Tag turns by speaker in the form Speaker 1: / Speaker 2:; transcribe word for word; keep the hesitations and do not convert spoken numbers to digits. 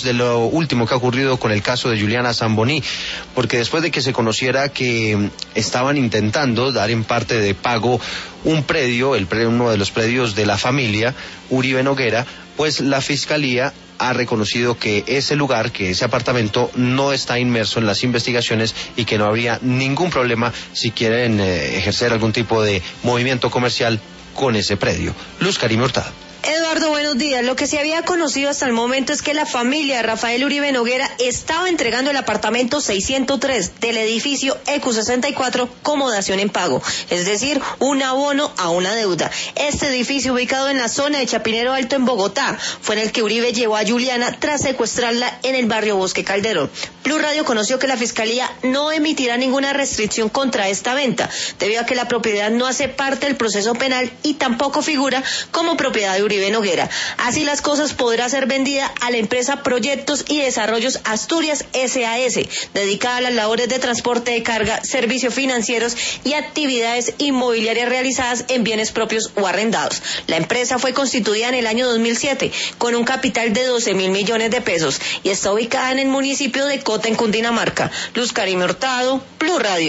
Speaker 1: de lo último que ha ocurrido con el caso de Juliana Zamboní, porque después de que se conociera que estaban intentando dar en parte de pago un predio, el predio, uno de los predios de la familia Uribe Noguera, pues la Fiscalía ha reconocido que ese lugar, que ese apartamento no está inmerso en las investigaciones y que no habría ningún problema si quieren eh, ejercer algún tipo de movimiento comercial con ese predio. Luz Karime Hurtado.
Speaker 2: Eduardo, buenos días. Lo que se había conocido hasta el momento es que la familia de Rafael Uribe Noguera estaba entregando el apartamento seiscientos tres del edificio E Q sesenta y cuatro como dación en pago, es decir, un abono a una deuda. Este edificio, ubicado en la zona de Chapinero Alto en Bogotá, fue en el que Uribe llevó a Juliana tras secuestrarla en el barrio Bosque Calderón. Blue Radio conoció que la Fiscalía no emitirá ninguna restricción contra esta venta, debido a que la propiedad no hace parte del proceso penal y tampoco figura como propiedad de Uribe Uribe Noguera. Así las cosas, podrá ser vendida a la empresa Proyectos y Desarrollos Asturias S A S, dedicada a las labores de transporte de carga, servicios financieros y actividades inmobiliarias realizadas en bienes propios o arrendados. La empresa fue constituida en el año dos mil siete con un capital de doce mil millones de pesos y está ubicada en el municipio de Cota, en Cundinamarca. Luz Karime Hurtado, Blue Radio.